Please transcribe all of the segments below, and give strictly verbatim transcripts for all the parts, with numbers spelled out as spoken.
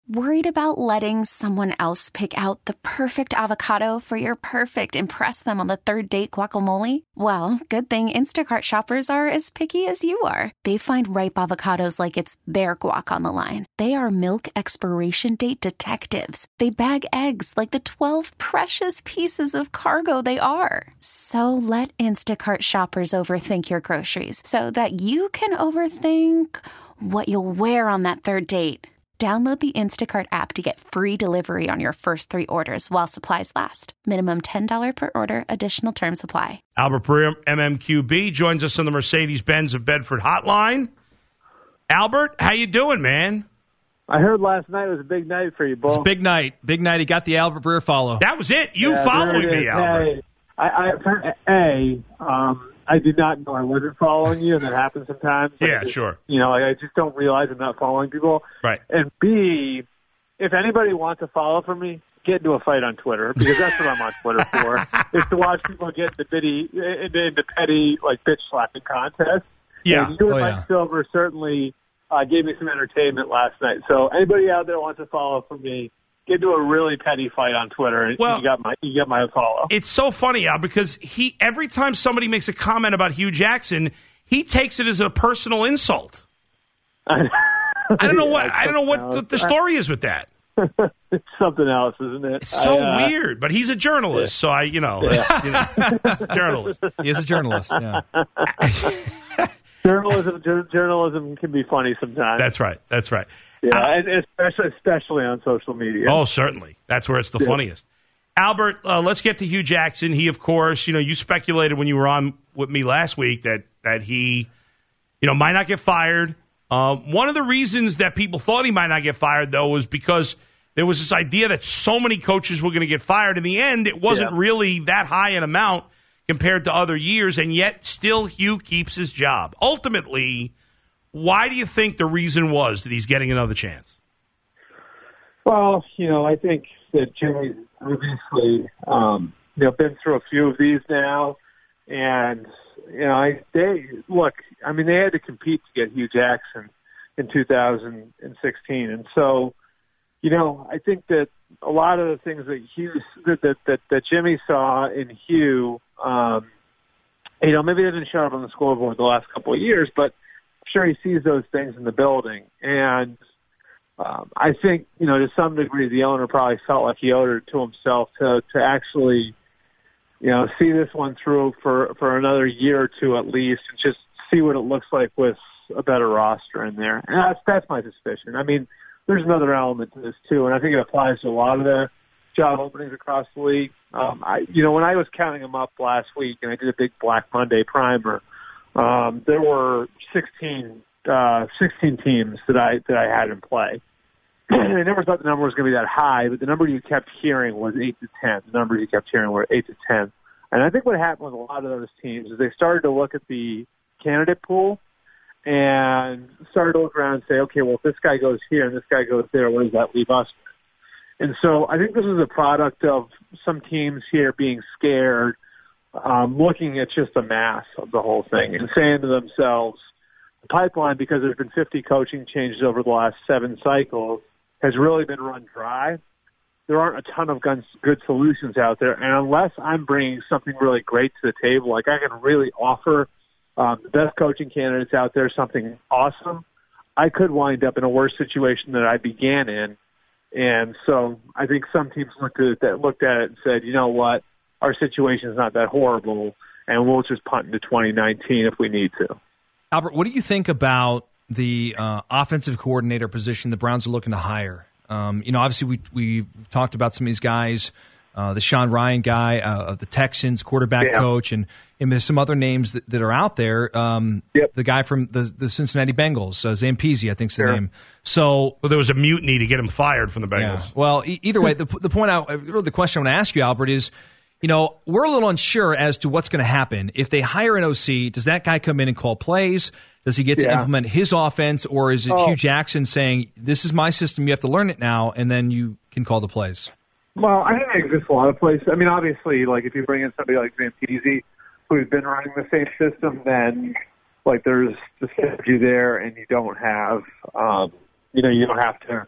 Worried about letting someone else pick out the perfect avocado for your perfect impress them on the third date guacamole? Well, good thing Instacart shoppers are as picky as you are. They find ripe avocados like it's their guac on the line. They are milk expiration date detectives. They bag eggs like the twelve precious pieces of cargo they are. So let Instacart shoppers overthink your groceries so that you can overthink what you'll wear on that third date. Download the Instacart app to get free delivery on your first three orders while supplies last. Minimum ten dollars per order. Additional terms apply. Albert Pereira, M M Q B, joins us on the Mercedes-Benz of Bedford hotline. Albert, how you doing, man? I heard last night was a big night for you, Bo. It's a big night. Big night. He got the Albert Breer follow. That was it. You yeah, following me, Albert. Hey, I, I, for, A, um, I did not know I wasn't following you, and that happens sometimes. Yeah, just, sure. You know, I just don't realize I'm not following people. Right. And B, if anybody wants to follow for me, get into a fight on Twitter, because that's what I'm on Twitter for, is to watch people get into, bitty, into, into petty, like, bitch-slapping contests. Yeah. And you and oh, Mike yeah. Silver certainly uh, gave me some entertainment last night. So anybody out there wants to follow for me, get into a really petty fight on Twitter, and well, you got my you got my follow. It's so funny, Al, because he every time somebody makes a comment about Hugh Jackson, he takes it as a personal insult. I don't know what I don't know what the, the story is with that. It's something else, isn't it? It's so I, uh, weird, but he's a journalist, so I, you know, Yeah. you know journalist. He is a journalist. Yeah. Journalism, jur- journalism can be funny sometimes. That's right. That's right. Yeah, Uh, and especially especially on social media. Oh, certainly. That's where it's the Yeah. funniest. Albert, uh, let's get to Hugh Jackson. He, of course, you know, you speculated when you were on with me last week that that he, you know, might not get fired. Uh, one of the reasons that people thought he might not get fired, though, was because there was this idea that so many coaches were going to get fired. In the end, it wasn't Yeah. really that high an amount compared to other years, and yet still Hugh keeps his job. Ultimately, why do you think the reason was that he's getting another chance? Well, you know, I think that Jimmy's obviously, um, you know, been through a few of these now, and you know, I they look. I mean, they had to compete to get Hugh Jackson in two thousand sixteen, and so, you know, I think that a lot of the things that Hugh that that that, that Jimmy saw in Hugh, um, you know, maybe they didn't show up on the scoreboard the last couple of years, but I'm sure he sees those things in the building, and um, I think, you know, to some degree, the owner probably felt like he owed it to himself to to actually, you know, see this one through for for another year or two at least, and just see what it looks like with a better roster in there. And that's that's my suspicion. I mean, there's another element to this too, and I think it applies to a lot of the job openings across the league. Um, I, you know, when I was counting them up last week, and I did a big Black Monday primer, um, there were sixteen, uh, sixteen teams that I that I had in play. I never thought the number was going to be that high, but the number you kept hearing was eight to ten. The numbers you kept hearing were eight to ten. And I think what happened with a lot of those teams is they started to look at the candidate pool and started to look around and say, okay, well, if this guy goes here and this guy goes there, what does that leave us with? And so I think this is a product of some teams here being scared, um, looking at just the mass of the whole thing and saying to themselves, the pipeline, because there's been fifty coaching changes over the last seven cycles, has really been run dry. There aren't a ton of guns, good solutions out there. And unless I'm bringing something really great to the table, like I can really offer um, the best coaching candidates out there something awesome, I could wind up in a worse situation than I began in. And so I think some teams looked at it, looked at it and said, you know what, our situation is not that horrible, and we'll just punt into twenty nineteen if we need to. Albert, what do you think about the uh, offensive coordinator position the Browns are looking to hire? Um, you know, obviously we we talked about some of these guys, uh, the Sean Ryan guy, uh, the Texans quarterback yeah. coach, and, and there's some other names that, that are out there. Um, yep. The guy from the, the Cincinnati Bengals, uh, Zampese, I think's the sure. name. So, well, there was a mutiny to get him fired from the Bengals. Yeah. Well, e- either way, the the point out, really the question I want to ask you, Albert, is, you know, we're a little unsure as to what's going to happen. If they hire an O C, does that guy come in and call plays? Does he get to yeah. implement his offense, or is it oh. Hugh Jackson saying, this is my system, you have to learn it now, and then you can call the plays? Well, I think it exists a lot of places. I mean, obviously, like if you bring in somebody like Zampese, who's been running the same system, then like there's the synergy there, and you don't have, um, you know, you don't have to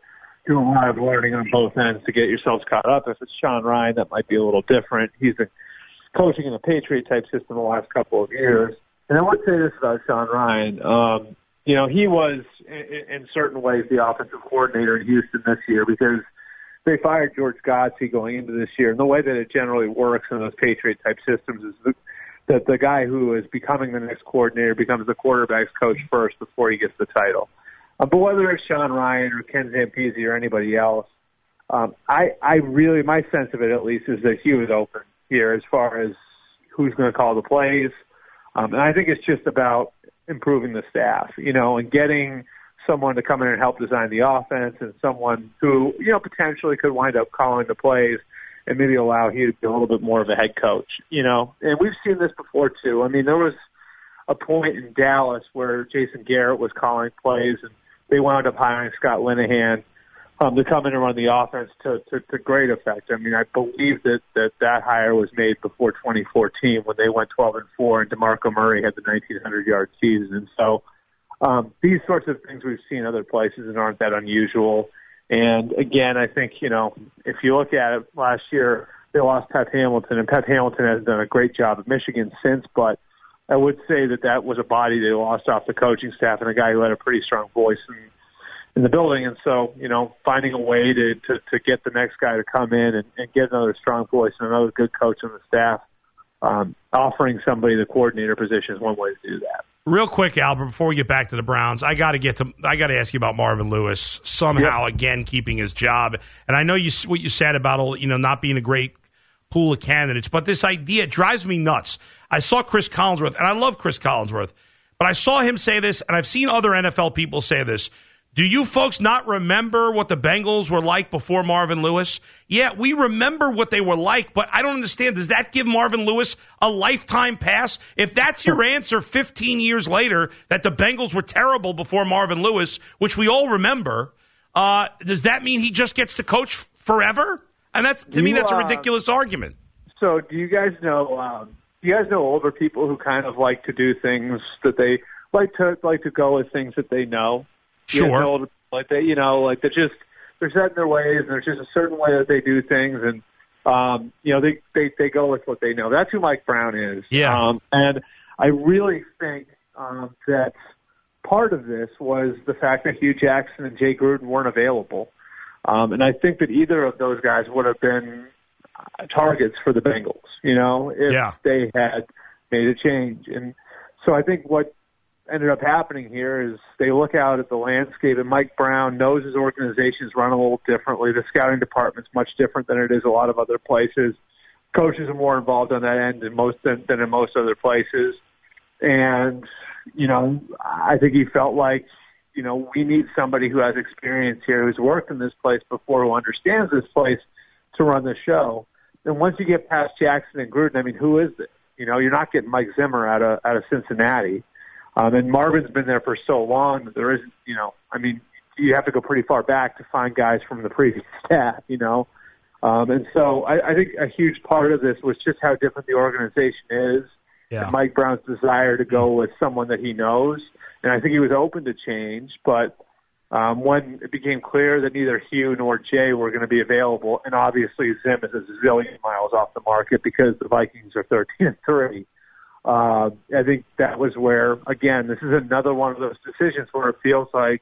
do a lot of learning on both ends to get yourselves caught up. If it's Sean Ryan, that might be a little different. He's been coaching in a Patriot-type system the last couple of years. And I would say this about Sean Ryan. Um, you know, he was, in, in certain ways, the offensive coordinator in Houston this year because they fired George Godsey going into this year. And the way that it generally works in those Patriot-type systems is that that the guy who is becoming the next coordinator becomes the quarterback's coach first before he gets the title. Uh, but whether it's Sean Ryan or Ken Zampese or anybody else, um, I, I really, my sense of it at least is that he was open here as far as who's going to call the plays. Um, and I think it's just about improving the staff, you know, and getting someone to come in and help design the offense and someone who, you know, potentially could wind up calling the plays and maybe allow you to be a little bit more of a head coach, you know. And we've seen this before, too. I mean, there was a point in Dallas where Jason Garrett was calling plays, and they wound up hiring Scott Linehan um, to come in and run the offense to, to, to great effect. I mean, I believe that, that that hire was made before twenty fourteen when they went twelve and four, and DeMarco Murray had the nineteen hundred yard season. And so um, these sorts of things we've seen other places and aren't that unusual. And again, I think, you know, if you look at it last year, they lost Pep Hamilton, and Pep Hamilton has done a great job at Michigan since, but I would say that that was a body they lost off the coaching staff and a guy who had a pretty strong voice in, in the building. And so, you know, finding a way to, to, to get the next guy to come in and, and get another strong voice and another good coach on the staff, um, offering somebody the coordinator position is one way to do that. Real quick, Albert, before we get back to the Browns, I got to get to I got to ask you about Marvin Lewis somehow yep. again keeping his job. And I know you what you said about, you know, not being a great pool of candidates, but this idea drives me nuts. I saw Chris Collinsworth, and I love Chris Collinsworth, but I saw him say this, and I've seen other N F L people say this. Do you folks not remember what the Bengals were like before Marvin Lewis? Yeah, we remember what they were like, but I don't understand. Does that give Marvin Lewis a lifetime pass? If that's your answer fifteen years later, that the Bengals were terrible before Marvin Lewis, which we all remember, uh, does that mean he just gets to coach forever? And that's to you, me, that's a ridiculous uh, argument. So do you guys know, um, do you guys know older people who kind of like to do things that they like to like to go with things that they know? Sure. You know, like they, you know, like they're just they're set in their ways, and there's just a certain way that they do things, and um, you know, they, they they go with what they know. That's who Mike Brown is. Yeah. Um, and I really think um, that part of this was the fact that Hugh Jackson and Jay Gruden weren't available, um, and I think that either of those guys would have been targets for the Bengals. You know, if yeah. they had made a change, and so I think what ended up happening here is they look out at the landscape, and Mike Brown knows his organization is run a little differently. The scouting department's much different than it is a lot of other places. Coaches are more involved on that end than most than, than in most other places. And, you know, I think he felt like, you know, we need somebody who has experience here, who's worked in this place before, who understands this place to run the show. And once you get past Jackson and Gruden, I mean, who is it? You know, you're not getting Mike Zimmer out of out of Cincinnati. Um, and Marvin's been there for so long that there isn't, you know, I mean, you have to go pretty far back to find guys from the previous staff, you know. Um, and so I, I think a huge part of this was just how different the organization is, yeah. and Mike Brown's desire to go with someone that he knows. And I think he was open to change, but um, when it became clear that neither Hugh nor Jay were going to be available, and obviously Zim is a zillion miles off the market because the Vikings are thirteen and three. Uh, I think that was where, again, this is another one of those decisions where it feels like,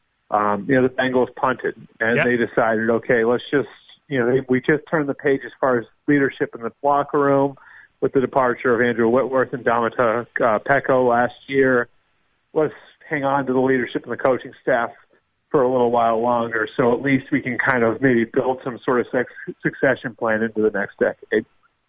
um, you know, the Bengals punted and yep. they decided, okay, let's just, you know, they, we just turned the page as far as leadership in the locker room with the departure of Andrew Whitworth and Domata uh, Pecco last year. Let's hang on to the leadership and the coaching staff for a little while longer, so at least we can kind of maybe build some sort of sex, succession plan into the next decade.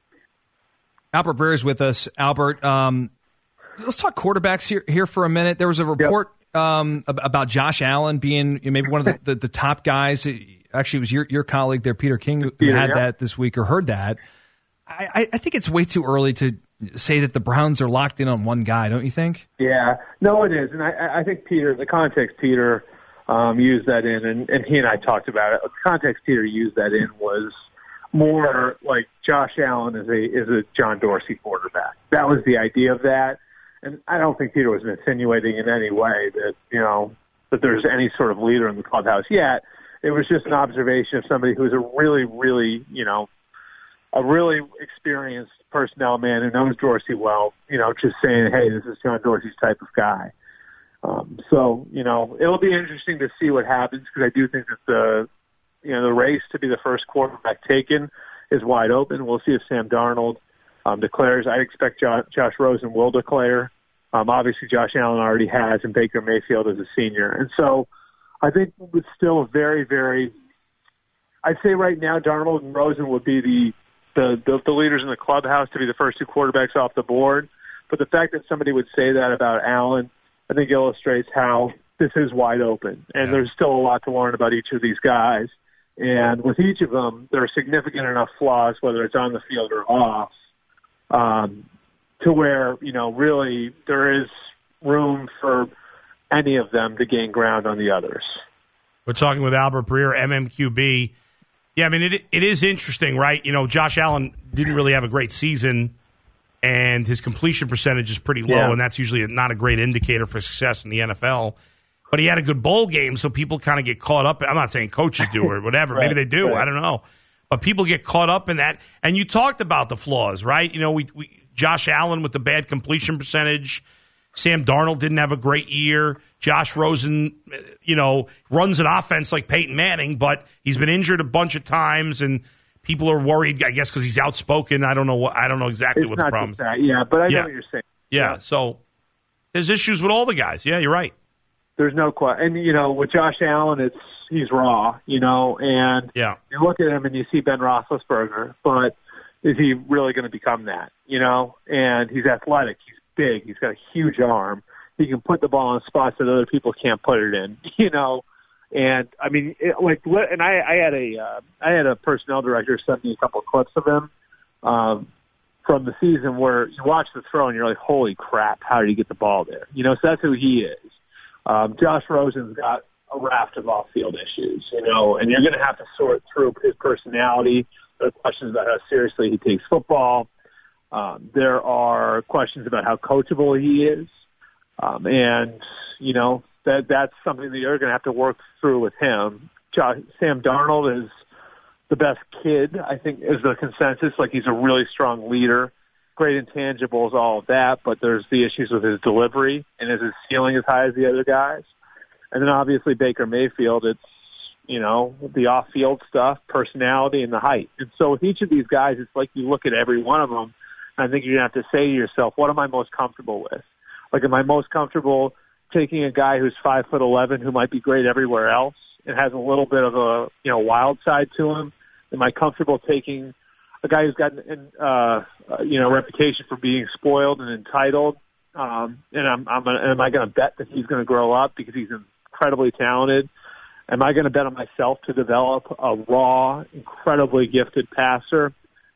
Albert Breer is with us. Albert, um, let's talk quarterbacks here here for a minute. There was a report yep. um, about Josh Allen being maybe one of the, the, the top guys. Actually, it was your, your colleague there, Peter King, who Peter, had yeah. that this week or heard that. I, I think it's way too early to say that the Browns are locked in on one guy, don't you think? Yeah, no, it is. And I, I think Peter, the context Peter um, used that in, and, and he and I talked about it. The context Peter used that in was more like Josh Allen is a is a John Dorsey quarterback. That was the idea of that, and I don't think Peter was insinuating in any way that you know that there's any sort of leader in the clubhouse yet. it was just an observation of somebody who's a really, really, you know, a really experienced personnel man who knows Dorsey well, you know, just saying, hey, this is John Dorsey's type of guy. Um, so, you know, it'll be interesting to see what happens because I do think that the, you know, the race to be the first quarterback taken is wide open. We'll see if Sam Darnold um, declares. I expect jo- Josh Rosen will declare. Um, obviously, Josh Allen already has, and Baker Mayfield is a senior. And so I think it's still a very, very – I'd say right now Darnold and Rosen would be the – The, the the leaders in the clubhouse to be the first two quarterbacks off the board. But the fact that somebody would say that about Allen, I think illustrates how this is wide open. And yeah. there's still a lot to learn about each of these guys. And with each of them, there are significant enough flaws, whether it's on the field or off, um, to where, you know, really there is room for any of them to gain ground on the others. We're talking with Albert Breer, M M Q B. Yeah, I mean, it it is interesting, right? You know, Josh Allen didn't really have a great season, and his completion percentage is pretty low, yeah. and that's usually not a great indicator for success in the N F L. But he had a good bowl game, so people kind of get caught up. I'm not saying coaches do or whatever. right, Maybe they do. Right. I don't know. But people get caught up in that. And you talked about the flaws, right? You know, we, we Josh Allen with the bad completion percentage. Sam Darnold didn't have a great year. Josh Rosen, you know, runs an offense like Peyton Manning, but he's been injured a bunch of times, and people are worried, I guess, because he's outspoken. I don't know what I don't know exactly it's what not the problem is. That, yeah, but I yeah. know what you're saying. Yeah, yeah, so there's issues with all the guys. Yeah, you're right. There's no question. And, you know, with Josh Allen, it's he's raw, you know, and yeah. you look at him and you see Ben Roethlisberger, but is he really going to become that, you know? And he's athletic. He's big. He's got a huge arm. He can put the ball in spots that other people can't put it in, you know. And I mean, it, like, and I, I had a, uh, I had a personnel director send me a couple of clips of him um, from the season where you watch the throw and you're like, holy crap, how did he get the ball there? You know, so that's who he is. Um, Josh Rosen's got a raft of off-field issues, you know, and you're going to have to sort through his personality. There are questions about how seriously he takes football. Um, there are questions about how coachable he is. Um, and, you know, that that's something that you're going to have to work through with him. Josh, Sam Darnold is the best kid, I think, is the consensus. Like, he's a really strong leader, great intangibles, all of that, but there's the issues with his delivery, and is his ceiling as high as the other guys? And then obviously Baker Mayfield, it's, you know, the off-field stuff, personality, and the height. And so with each of these guys, it's like you look at every one of them, and I think you're going to have to say to yourself, what am I most comfortable with? Like, am I most comfortable taking a guy who's five foot eleven, who might be great everywhere else, and has a little bit of a, you know, wild side to him? Am I comfortable taking a guy who's got an, uh, you know, reputation for being spoiled and entitled? Um, and I'm, I'm gonna, am I going to bet that he's going to grow up because he's incredibly talented? Am I going to bet on myself to develop a raw, incredibly gifted passer?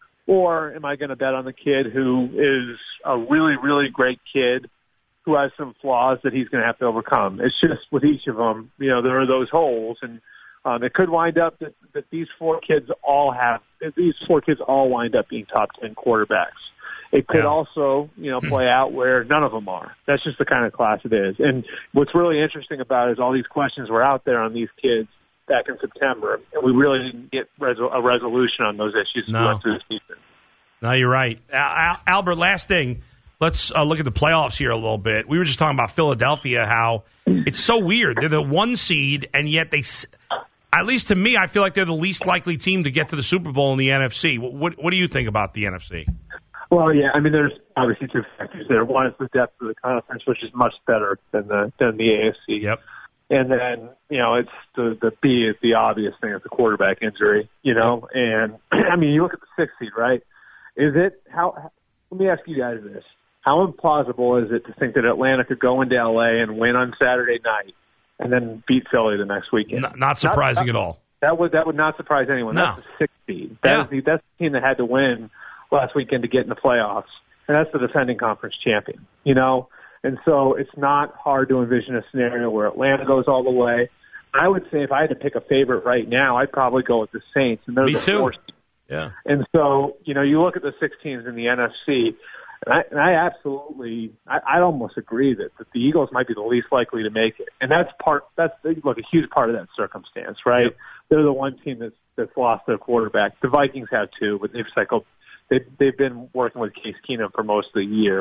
Or am I going to bet on the kid who is a really, really great kid who has some flaws that he's going to have to overcome? It's just with each of them, you know, there are those holes, and um, it could wind up that, that these four kids all have these four kids all wind up being top ten quarterbacks. It could yeah. also, you know, play out where none of them are. That's just the kind of class it is. And what's really interesting about it is all these questions were out there on these kids back in September, and we really didn't get resol- a resolution on those issues no. through the season. No, you're right. Al- Albert, last thing. Let's uh, look at the playoffs here a little bit. We were just talking about Philadelphia, how it's so weird. They're the one seed, and yet they, at least to me, I feel like they're the least likely team to get to the Super Bowl in the N F C. What, what do you think about the N F C? Well, yeah, I mean, there's obviously two factors there. One is the depth of the conference, which is much better than the than the A F C. Yep. And then, you know, it's the the B is the obvious thing. It's the quarterback injury, you know. And I mean, you look at the sixth seed, right? Is it how? Let me ask you guys this: how implausible is it to think that Atlanta could go into L A and win on Saturday night and then beat Philly the next weekend? Not, not surprising not, at all. That would that would not surprise anyone. No. That's the sixth seed. That yeah. is the, that's the team that had to win last weekend to get in the playoffs, and that's the defending conference champion. You know, and so it's not hard to envision a scenario where Atlanta goes all the way. I would say if I had to pick a favorite right now, I'd probably go with the Saints, and they're Me the too. fourth. Yeah. And so, you know, you look at the six teams in the N F C, and I, and I absolutely, I, I almost agree that, that the Eagles might be the least likely to make it. And that's part, that's, look, a huge part of that circumstance, right? Yep. they're the one team that's that's lost their quarterback. The Vikings have too, but they've cycled. They've they've been working with Case Keenum for most of the year.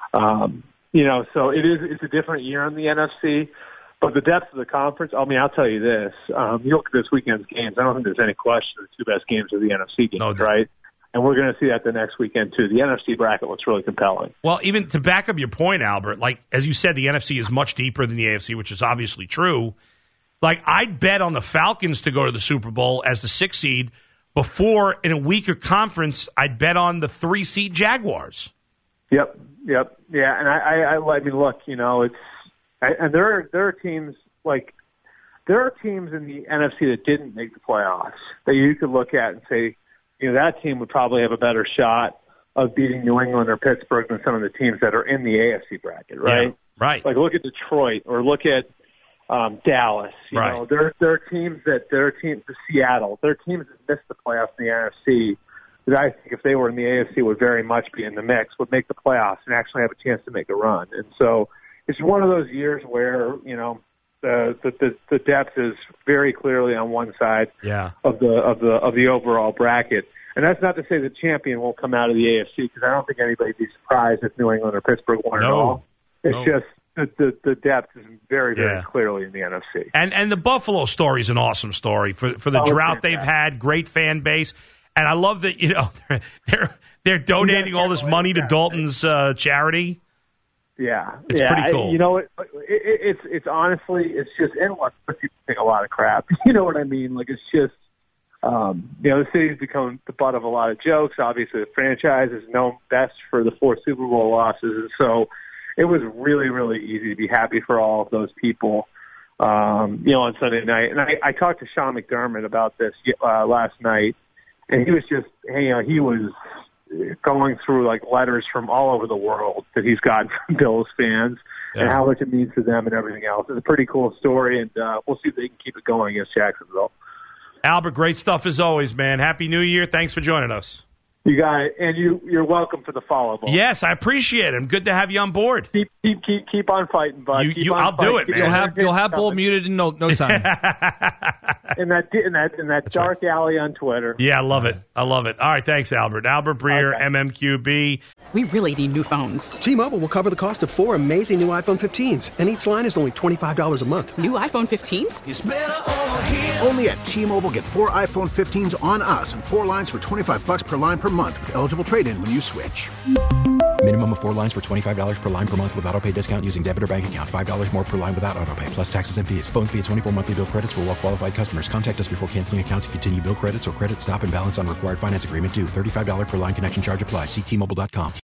Um, you know, so it is it's a different year in the N F C. But the depth of the conference, I mean, I'll tell you this. Um, you look at this weekend's games, I don't think there's any question the two best games are the N F C games, no, right? And we're going to see that the next weekend, too. The N F C bracket looks really compelling. Well, even to back up your point, Albert, like, as you said, the N F C is much deeper than the A F C, which is obviously true. Like, I'd bet on the Falcons to go to the Super Bowl as the sixth seed before, in a weaker conference, I'd bet on the three-seed Jaguars. Yep, yep. Yeah, and I, I, I, I mean, look, you know, it's, I, and there are there are teams like there are teams in the N F C that didn't make the playoffs that you could look at and say, you know, that team would probably have a better shot of beating New England or Pittsburgh than some of the teams that are in the A F C bracket, right? Yeah, right. Like look at Detroit or look at um, Dallas. You right. know, there there are teams that there are teams Seattle. There are teams that missed the playoffs in the N F C that I think if they were in the A F C would very much be in the mix, would make the playoffs and actually have a chance to make a run. And so it's one of those years where, you know, the the, the depth is very clearly on one side yeah. of the of the of the overall bracket. And that's not to say the champion won't come out of the A F C, because I don't think anybody'd be surprised if New England or Pittsburgh won no. it all. It's no. just the, the the depth is very, very yeah. clearly in the N F C. And and the Buffalo story is an awesome story for for the oh, drought they've had, great fan base. And I love that, you know, they're they're, they're donating all this money to Dalton's uh, charity. Yeah, it's yeah, pretty cool. I, you know, it, it, it's it's honestly, it's just, and look, people think a lot of crap. You know what I mean? Like, it's just, um, you know, the city's become the butt of a lot of jokes. Obviously, the franchise is known best for the four Super Bowl losses, and so it was really, really easy to be happy for all of those people, um, you know, on Sunday night. And I, I talked to Sean McDermott about this uh, last night, and he was just, hey, you know, he was going through like letters from all over the world that he's gotten from Bills fans yeah. and how much it means to them and everything else. It's a pretty cool story, and uh, we'll see if they can keep it going against Jacksonville. Albert, great stuff as always, man. Happy New Year. Thanks for joining us. You got it, and you, you're welcome for the follow ball. Yes, I appreciate it. I'm good to have you on board. Keep keep keep, keep on fighting, bud. You, keep you, on I'll fighting. do it, man. You'll have you'll have Bull muted in no no time. in that in that in that That's dark right. alley on Twitter. Yeah, I love it. I love it. All right, thanks, Albert. Albert Breer, okay. M M Q B. We really need new phones. T-Mobile will cover the cost of four amazing new iPhone fifteens, and each line is only twenty-five dollars a month. New iPhone fifteens? It's better over here. Only at T-Mobile, get four iPhone fifteens on us and four lines for twenty-five dollars per line per month with eligible trade-in when you switch. Minimum of four lines for twenty-five dollars per line per month with autopay discount using debit or bank account. five dollars more per line without autopay, plus taxes and fees. Phone fee at twenty-four monthly bill credits for well-qualified customers. Contact us before canceling account to continue bill credits or credit stop and balance on required finance agreement due. thirty-five dollars per line connection charge applies. See T Mobile dot com.